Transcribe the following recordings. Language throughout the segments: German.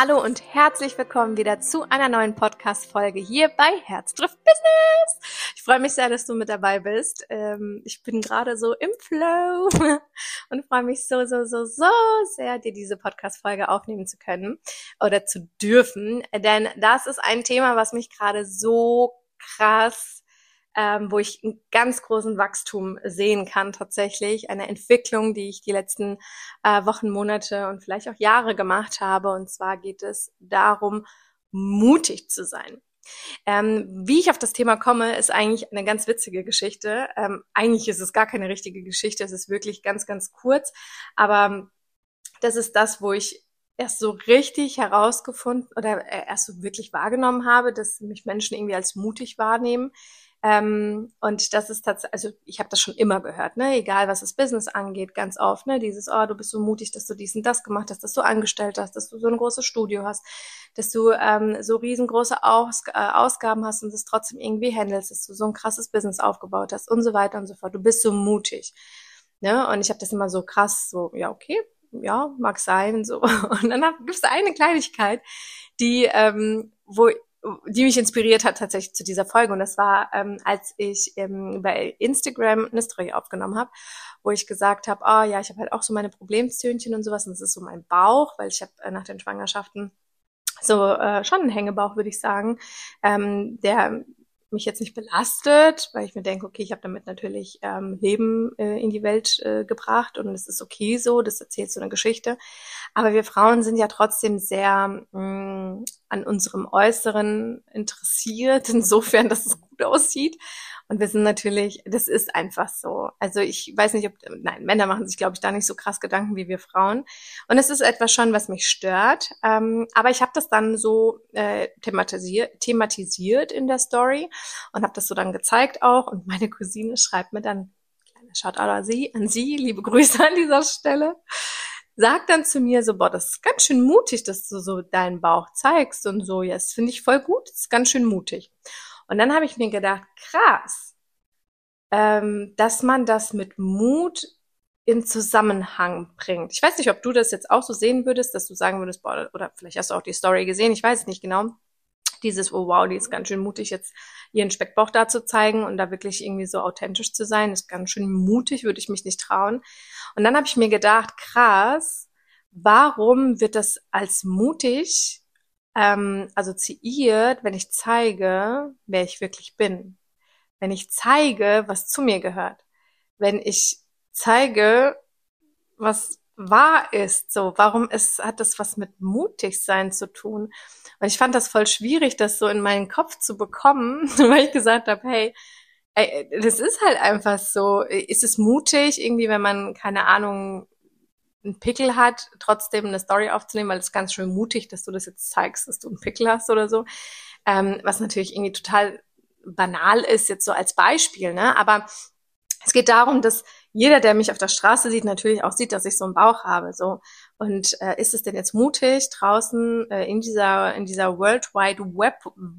Hallo und herzlich willkommen wieder zu einer neuen Podcast-Folge hier bei Herz trifft Business. Ich freue mich sehr, dass du mit dabei bist. Ich bin gerade so im Flow und freue mich so sehr, dir diese Podcast-Folge aufnehmen zu können oder zu dürfen. Denn das ist ein Thema, was mich gerade so krass wo ich einen ganz großen Wachstum sehen kann tatsächlich. Eine Entwicklung, die ich die letzten Wochen, Monate und vielleicht auch Jahre gemacht habe. Und zwar geht es darum, mutig zu sein. Wie ich auf das Thema komme, ist eigentlich eine ganz witzige Geschichte. Eigentlich ist es gar keine richtige Geschichte, es ist wirklich ganz, ganz kurz. Aber das ist das, wo ich erst so richtig herausgefunden oder erst so wirklich wahrgenommen habe, dass mich Menschen irgendwie als mutig wahrnehmen. Und das ist tatsächlich, also ich habe das schon immer gehört, ne, egal was das Business angeht, ganz oft, ne, dieses, oh, du bist so mutig, dass du dies und das gemacht hast, dass du angestellt hast, dass du so ein großes Studio hast, dass du so riesengroße Ausgaben hast und das trotzdem irgendwie handelst, dass du so ein krasses Business aufgebaut hast und so weiter und so fort. Du bist so mutig, ne? Und ich habe das immer so krass, so, ja, okay, ja, mag sein, so. Und dann gibt es eine Kleinigkeit, die, die mich inspiriert hat tatsächlich zu dieser Folge. Und das war, als ich bei Instagram eine Story aufgenommen habe, wo ich gesagt habe, oh ja, ich habe halt auch so meine Problemzöhnchen und sowas. Und das ist so mein Bauch, weil ich habe nach den Schwangerschaften so schon einen Hängebauch, würde ich sagen, der mich jetzt nicht belastet, weil ich mir denke, okay, ich habe damit natürlich Leben in die Welt gebracht und es ist okay so, das erzählt so eine Geschichte. Aber wir Frauen sind ja trotzdem sehr an unserem Äußeren interessiert, insofern, dass es gut aussieht. Und wir sind natürlich, das ist einfach so. Also ich weiß nicht, nein, Männer machen sich, glaube ich, da nicht so krass Gedanken wie wir Frauen. Und es ist etwas schon, was mich stört. Aber ich habe das dann so thematisiert in der Story und habe das so dann gezeigt auch. Und meine Cousine schreibt mir dann, kleiner Shoutout an sie, liebe Grüße an dieser Stelle, sagt dann zu mir so, boah, das ist ganz schön mutig, dass du so deinen Bauch zeigst und so. Ja, das finde ich voll gut, das ist ganz schön mutig. Und dann habe ich mir gedacht, krass, dass man das mit Mut in Zusammenhang bringt. Ich weiß nicht, ob du das jetzt auch so sehen würdest, dass du sagen würdest, boah, oder vielleicht hast du auch die Story gesehen, ich weiß es nicht genau. Dieses, oh wow, die ist ganz schön mutig, jetzt ihren Speckbauch da zu zeigen und da wirklich irgendwie so authentisch zu sein, ist ganz schön mutig, würde ich mich nicht trauen. Und dann habe ich mir gedacht, krass, warum wird das als mutig assoziiert, wenn ich zeige, wer ich wirklich bin? Wenn ich zeige, was zu mir gehört? Wenn ich zeige, was wahr ist, so, hat das was mit mutig sein zu tun? Und ich fand das voll schwierig, das so in meinen Kopf zu bekommen, weil ich gesagt habe, hey, ey, das ist halt einfach so. Ist es mutig, irgendwie, wenn man, keine Ahnung, einen Pickel hat, trotzdem eine Story aufzunehmen, weil es ist ganz schön mutig, dass du das jetzt zeigst, dass du einen Pickel hast oder so. Was natürlich irgendwie total banal ist, jetzt so als Beispiel, ne? Aber es geht darum, dass jeder, der mich auf der Straße sieht, natürlich auch sieht, dass ich so einen Bauch habe. So. Und ist es denn jetzt mutig, draußen in dieser World Wide Web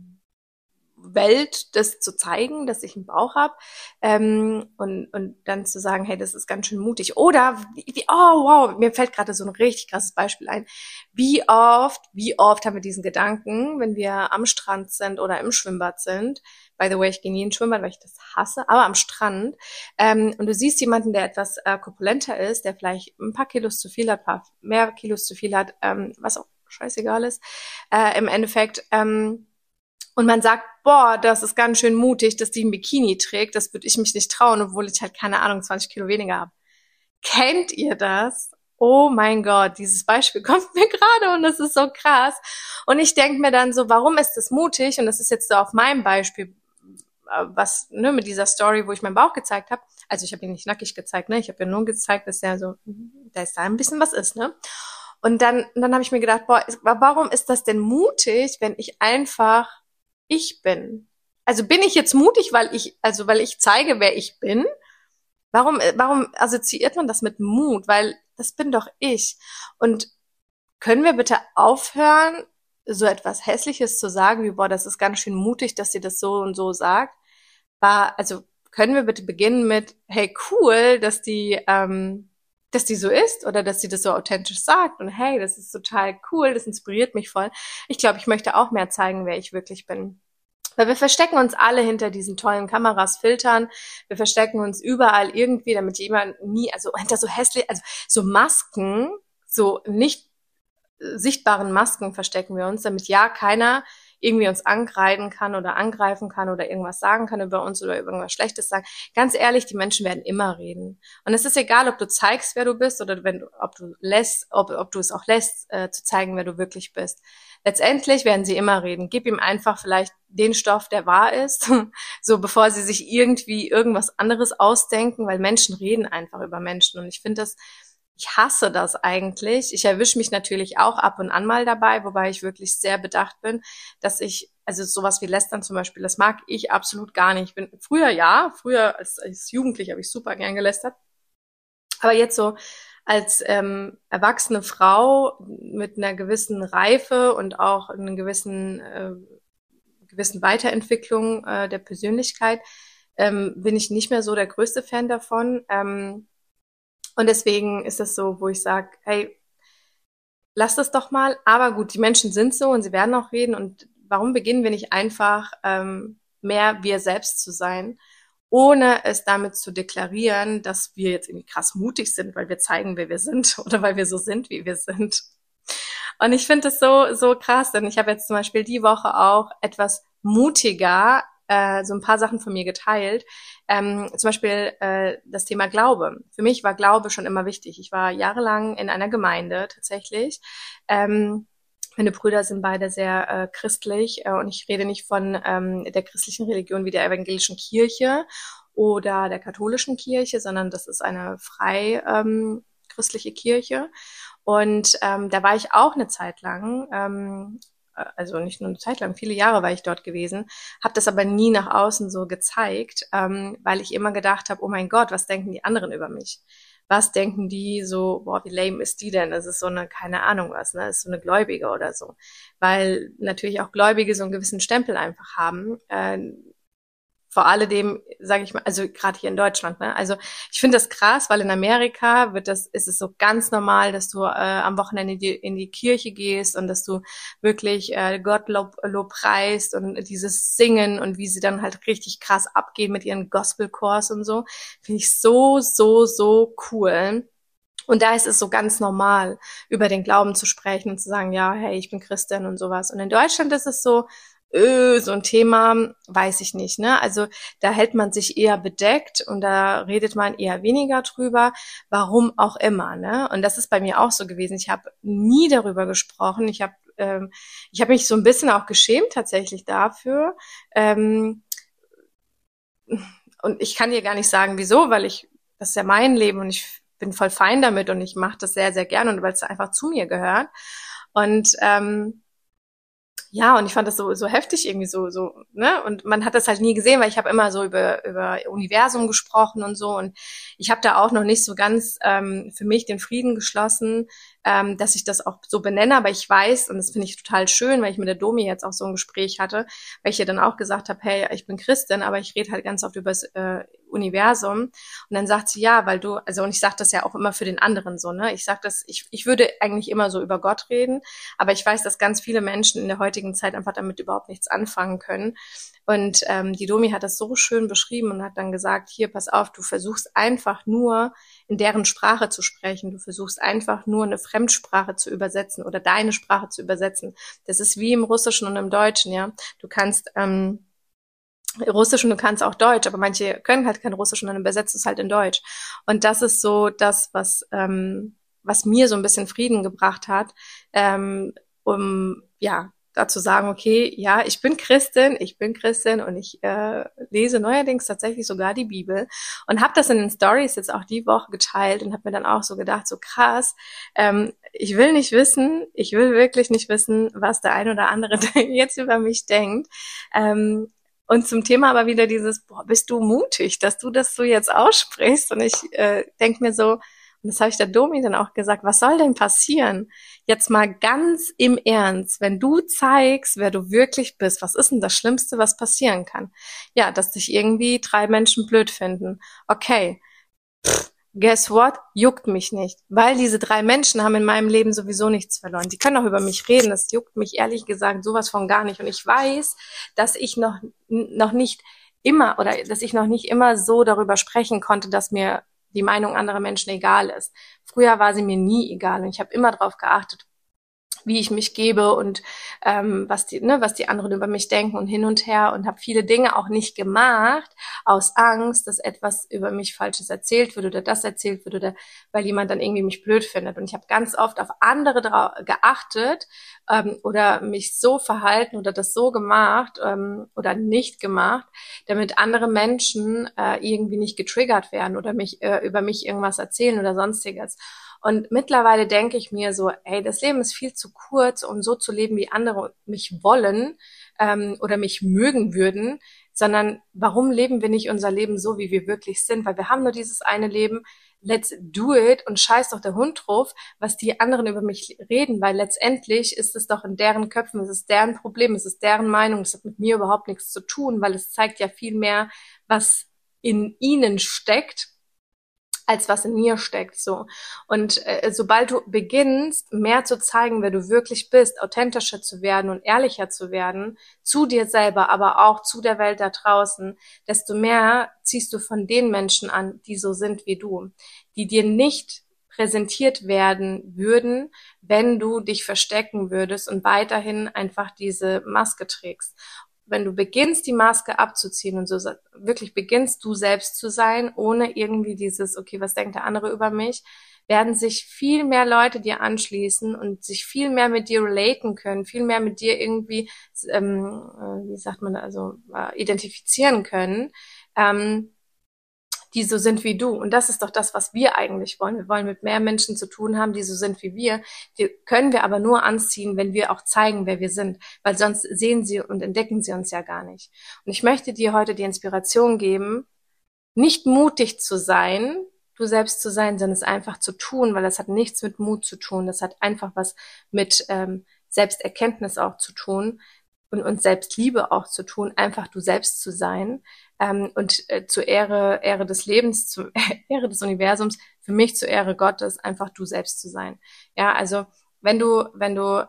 Welt das zu zeigen, dass ich einen Bauch habe und dann zu sagen, hey, das ist ganz schön mutig. Oder, oh wow, mir fällt gerade so ein richtig krasses Beispiel ein. Wie oft haben wir diesen Gedanken, wenn wir am Strand sind oder im Schwimmbad sind. By the way, ich gehe nie ins Schwimmbad, weil ich das hasse, aber am Strand. Und du siehst jemanden, der etwas korpulenter ist, der vielleicht ein paar Kilos zu viel hat, ein paar mehr Kilos zu viel hat, was auch scheißegal ist, im Endeffekt. Und man sagt, boah, das ist ganz schön mutig, dass die ein Bikini trägt. Das würde ich mich nicht trauen, obwohl ich halt, keine Ahnung, 20 Kilo weniger habe. Kennt ihr das? Oh mein Gott, dieses Beispiel kommt mir gerade und das ist so krass. Und ich denke mir dann so, warum ist das mutig? Und das ist jetzt so auf meinem Beispiel, was, ne, mit dieser Story, wo ich meinen Bauch gezeigt habe. Also ich habe ihn nicht nackig gezeigt, ne? Ich habe ja nur gezeigt, dass der so, da ist da ein bisschen was ist, ne? Und dann habe ich mir gedacht, boah, warum ist das denn mutig, wenn ich einfach ich bin? Also bin ich jetzt mutig, weil ich zeige, wer ich bin? Warum assoziiert man das mit Mut? Weil das bin doch ich. Und können wir bitte aufhören, so etwas Hässliches zu sagen, wie, boah, das ist ganz schön mutig, dass sie das so und so sagt? Also können wir bitte beginnen mit, hey, cool, dass dass die so ist oder dass sie das so authentisch sagt und hey, das ist total cool, das inspiriert mich voll. Ich glaube, ich möchte auch mehr zeigen, wer ich wirklich bin. Weil wir verstecken uns alle hinter diesen tollen Kameras, Filtern. Wir verstecken uns überall irgendwie, damit jemand nie, also hinter so hässlich, also so Masken, so nicht sichtbaren Masken verstecken wir uns, damit ja keiner irgendwie uns ankreiden kann oder angreifen kann oder irgendwas sagen kann über uns oder irgendwas Schlechtes sagen. Ganz ehrlich, die Menschen werden immer reden. Und es ist egal, ob du zeigst, wer du bist oder ob du es auch lässt, zu zeigen, wer du wirklich bist. Letztendlich werden sie immer reden. Gib ihm einfach vielleicht den Stoff, der wahr ist, so bevor sie sich irgendwie irgendwas anderes ausdenken, weil Menschen reden einfach über Menschen. Und ich hasse das eigentlich. Ich erwische mich natürlich auch ab und an mal dabei, wobei ich wirklich sehr bedacht bin, dass also sowas wie Lästern zum Beispiel, das mag ich absolut gar nicht. Früher als Jugendliche habe ich super gern gelästert. Aber jetzt so als erwachsene Frau mit einer gewissen Reife und auch einer gewissen Weiterentwicklung der Persönlichkeit bin ich nicht mehr so der größte Fan davon. Und deswegen ist es so, wo ich sage, hey, lass das doch mal. Aber gut, die Menschen sind so und sie werden auch reden. Und warum beginnen wir nicht einfach mehr wir selbst zu sein, ohne es damit zu deklarieren, dass wir jetzt irgendwie krass mutig sind, weil wir zeigen, wer wir sind oder weil wir so sind, wie wir sind. Und ich finde das so krass, denn ich habe jetzt zum Beispiel die Woche auch etwas mutiger so ein paar Sachen von mir geteilt. Zum Beispiel das Thema Glaube. Für mich war Glaube schon immer wichtig. Ich war jahrelang in einer Gemeinde tatsächlich. Meine Brüder sind beide sehr christlich und ich rede nicht von der christlichen Religion wie der evangelischen Kirche oder der katholischen Kirche, sondern das ist eine frei christliche Kirche. Und da war ich auch eine Zeit lang, also nicht nur eine Zeit lang, viele Jahre war ich dort gewesen, habe das aber nie nach außen so gezeigt, weil ich immer gedacht habe, oh mein Gott, was denken die anderen über mich? Was denken die so, boah, wie lame ist die denn? Das ist so eine, keine Ahnung was, ne? Das ist so eine Gläubige oder so. Weil natürlich auch Gläubige so einen gewissen Stempel einfach haben. Vor alledem, sage ich mal, also gerade hier in Deutschland, ne? Also ich finde das krass, weil in Amerika ist es so ganz normal, dass du am Wochenende in die Kirche gehst und dass du wirklich Gott lobpreist und dieses Singen und wie sie dann halt richtig krass abgehen mit ihren Gospelchors und so, finde ich so cool. Und da ist es so ganz normal, über den Glauben zu sprechen und zu sagen, ja, hey, ich bin Christin und sowas. Und in Deutschland ist es so ein Thema, weiß ich nicht, ne? Also da hält man sich eher bedeckt und da redet man eher weniger drüber, warum auch immer, ne? Und das ist bei mir auch so gewesen. Ich habe nie darüber gesprochen. Ich hab mich so ein bisschen auch geschämt tatsächlich dafür. Und ich kann dir gar nicht sagen, wieso, das ist ja mein Leben und ich bin voll fein damit und ich mache das sehr, sehr gerne und weil es einfach zu mir gehört. Und ja, und ich fand das so heftig irgendwie ne? Und man hat das halt nie gesehen, weil ich habe immer so über Universum gesprochen und so. Und ich habe da auch noch nicht so ganz für mich den Frieden geschlossen, dass ich das auch so benenne. Aber ich weiß, und das finde ich total schön, weil ich mit der Domi jetzt auch so ein Gespräch hatte, weil ich ihr dann auch gesagt habe, hey, ich bin Christin, aber ich rede halt ganz oft über das Universum. Und dann sagt sie, ja, und ich sage das ja auch immer für den anderen so, ne? Ich würde eigentlich immer so über Gott reden, aber ich weiß, dass ganz viele Menschen in der heutigen Zeit einfach damit überhaupt nichts anfangen können. Und die Domi hat das so schön beschrieben und hat dann gesagt, hier, pass auf, du versuchst einfach nur in deren Sprache zu sprechen. Du versuchst einfach nur eine Fremdsprache zu übersetzen oder deine Sprache zu übersetzen. Das ist wie im Russischen und im Deutschen, ja. Du kannst Russisch und du kannst auch Deutsch, aber manche können halt kein Russisch und dann übersetzt es halt in Deutsch. Und das ist so das, was mir so ein bisschen Frieden gebracht hat, um ja da zu sagen, okay, ja, ich bin Christin und ich lese neuerdings tatsächlich sogar die Bibel und habe das in den Stories jetzt auch die Woche geteilt und habe mir dann auch so gedacht, so krass, ich will wirklich nicht wissen, was der ein oder andere jetzt über mich denkt. Und zum Thema aber wieder dieses, boah, bist du mutig, dass du das so jetzt aussprichst? Und ich denke mir so, und das habe ich der Domi dann auch gesagt, was soll denn passieren? Jetzt mal ganz im Ernst, wenn du zeigst, wer du wirklich bist, was ist denn das Schlimmste, was passieren kann? Ja, dass dich irgendwie 3 Menschen blöd finden. Okay, guess what? Juckt mich nicht. Weil diese 3 Menschen haben in meinem Leben sowieso nichts verloren. Die können auch über mich reden. Das juckt mich ehrlich gesagt sowas von gar nicht. Und ich weiß, dass ich noch nicht immer oder dass ich noch nicht immer so darüber sprechen konnte, dass mir die Meinung anderer Menschen egal ist. Früher war sie mir nie egal und ich habe immer darauf geachtet, wie ich mich gebe und was die anderen über mich denken und hin und her und habe viele Dinge auch nicht gemacht aus Angst, dass etwas über mich Falsches erzählt wird oder das erzählt wird oder weil jemand dann irgendwie mich blöd findet. Und ich habe ganz oft auf andere geachtet oder mich so verhalten oder das so gemacht oder nicht gemacht, damit andere Menschen irgendwie nicht getriggert werden oder mich über mich irgendwas erzählen oder sonstiges. Und mittlerweile denke ich mir so, ey, das Leben ist viel zu kurz, um so zu leben, wie andere mich wollen oder mich mögen würden, sondern warum leben wir nicht unser Leben so, wie wir wirklich sind? Weil wir haben nur dieses eine Leben, let's do it und scheiß doch der Hund drauf, was die anderen über mich reden, weil letztendlich ist es doch in deren Köpfen, es ist deren Problem, es ist deren Meinung, es hat mit mir überhaupt nichts zu tun, weil es zeigt ja viel mehr, was in ihnen steckt, als was in mir steckt, so. Und sobald du beginnst, mehr zu zeigen, wer du wirklich bist, authentischer zu werden und ehrlicher zu werden, zu dir selber, aber auch zu der Welt da draußen, desto mehr ziehst du von den Menschen an, die so sind wie du, die dir nicht präsentiert werden würden, wenn du dich verstecken würdest und weiterhin einfach diese Maske trägst. Wenn du beginnst, die Maske abzuziehen und so wirklich beginnst, du selbst zu sein, ohne irgendwie dieses, okay, was denkt der andere über mich, werden sich viel mehr Leute dir anschließen und sich viel mehr mit dir relaten können, viel mehr mit dir irgendwie, wie sagt man, also identifizieren können, die so sind wie du. Und das ist doch das, was wir eigentlich wollen. Wir wollen mit mehr Menschen zu tun haben, die so sind wie wir. Die können wir aber nur anziehen, wenn wir auch zeigen, wer wir sind. Weil sonst sehen sie und entdecken sie uns ja gar nicht. Und ich möchte dir heute die Inspiration geben, nicht mutig zu sein, du selbst zu sein, sondern es einfach zu tun, weil das hat nichts mit Mut zu tun. Das hat einfach was mit Selbsterkenntnis auch zu tun und Selbstliebe auch zu tun, einfach du selbst zu sein und zur Ehre des Lebens, zur Ehre des Universums, für mich zur Ehre Gottes, einfach du selbst zu sein. Ja, also wenn du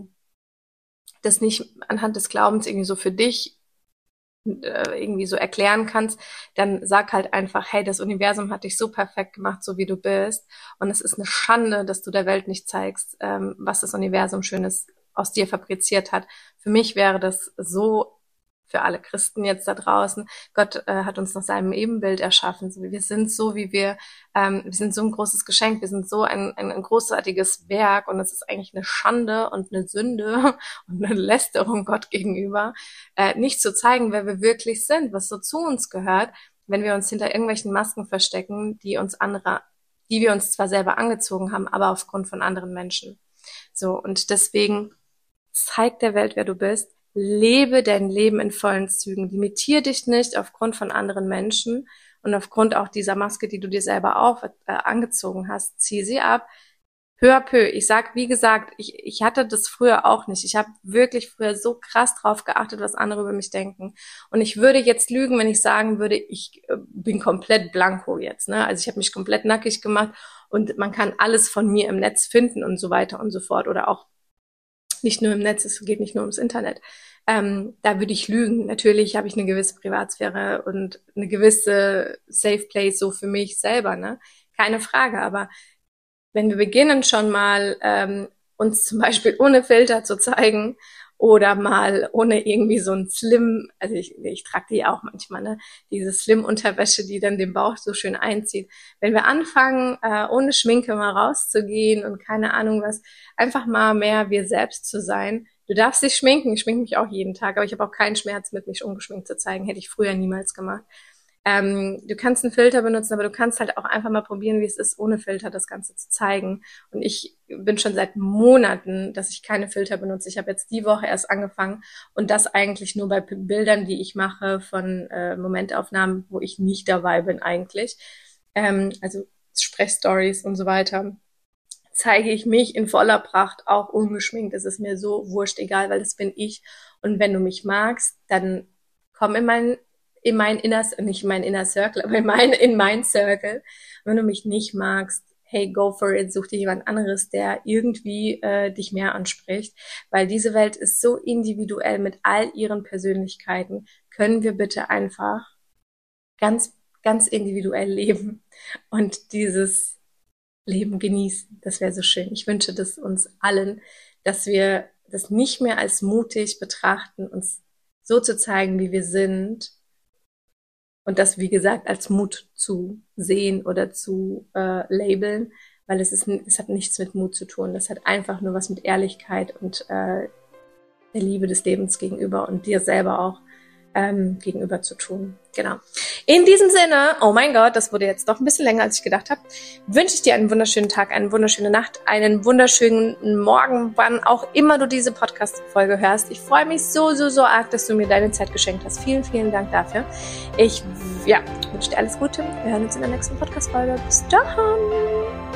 das nicht anhand des Glaubens irgendwie so für dich irgendwie so erklären kannst, dann sag halt einfach, hey, das Universum hat dich so perfekt gemacht, so wie du bist. Und es ist eine Schande, dass du der Welt nicht zeigst, was das Universum Schönes aus dir fabriziert hat. Für mich wäre das so, für alle Christen jetzt da draußen, Gott hat uns nach seinem Ebenbild erschaffen. Wir sind so, wie wir sind so ein großes Geschenk, wir sind so ein großartiges Werk und es ist eigentlich eine Schande und eine Sünde und eine Lästerung Gott gegenüber, nicht zu zeigen, wer wir wirklich sind, was so zu uns gehört, wenn wir uns hinter irgendwelchen Masken verstecken, die wir uns zwar selber angezogen haben, aber aufgrund von anderen Menschen. So, und deswegen zeig der Welt, wer du bist, lebe dein Leben in vollen Zügen, limitier dich nicht aufgrund von anderen Menschen und aufgrund auch dieser Maske, die du dir selber auch angezogen hast, zieh sie ab, peu à peu. Ich sag, wie gesagt, ich hatte das früher auch nicht. Ich habe wirklich früher so krass drauf geachtet, was andere über mich denken. Und ich würde jetzt lügen, wenn ich sagen würde, ich bin komplett blanko jetzt. Ne? Also ich habe mich komplett nackig gemacht und man kann alles von mir im Netz finden und so weiter und so fort. Oder auch nicht nur im Netz, es geht nicht nur ums Internet. Da würde ich lügen. Natürlich habe ich eine gewisse Privatsphäre und eine gewisse Safe Place so für mich selber, ne? Keine Frage. Aber wenn wir beginnen schon mal uns zum Beispiel ohne Filter zu zeigen oder mal ohne irgendwie so ein Slim, also ich trage die auch manchmal, ne, diese Slim-Unterwäsche, die dann den Bauch so schön einzieht. Wenn wir anfangen, ohne Schminke mal rauszugehen und keine Ahnung was, einfach mal mehr wir selbst zu sein. Du darfst dich schminken, ich schminke mich auch jeden Tag, aber ich habe auch keinen Schmerz mit, mich ungeschminkt zu zeigen, hätte ich früher niemals gemacht. Du kannst einen Filter benutzen, aber du kannst halt auch einfach mal probieren, wie es ist, ohne Filter das Ganze zu zeigen. Und ich bin schon seit Monaten, dass ich keine Filter benutze. Ich habe jetzt die Woche erst angefangen und das eigentlich nur bei Bildern, die ich mache von Momentaufnahmen, wo ich nicht dabei bin eigentlich. Also Sprechstories und so weiter. Zeige ich mich in voller Pracht, auch ungeschminkt. Es ist mir so wurscht egal, weil das bin ich. Und wenn du mich magst, dann komm in mein nicht in mein Inner Circle, aber in mein Circle. Wenn du mich nicht magst, hey, go for it, such dir jemand anderes, der irgendwie dich mehr anspricht, weil diese Welt ist so individuell mit all ihren Persönlichkeiten. Können wir bitte einfach ganz, ganz individuell leben und dieses Leben genießen. Das wäre so schön. Ich wünsche das uns allen, dass wir das nicht mehr als mutig betrachten, uns so zu zeigen, wie wir sind und das, wie gesagt, als Mut zu sehen oder zu labeln, weil es hat nichts mit Mut zu tun. Das hat einfach nur was mit Ehrlichkeit und der Liebe des Lebens gegenüber und dir selber auch gegenüber zu tun. Genau. In diesem Sinne, oh mein Gott, das wurde jetzt doch ein bisschen länger, als ich gedacht habe, wünsche ich dir einen wunderschönen Tag, eine wunderschöne Nacht, einen wunderschönen Morgen, wann auch immer du diese Podcast-Folge hörst. Ich freue mich so, so, so arg, dass du mir deine Zeit geschenkt hast. Vielen, vielen Dank dafür. Ich wünsche dir alles Gute. Wir hören uns in der nächsten Podcast-Folge. Bis dann!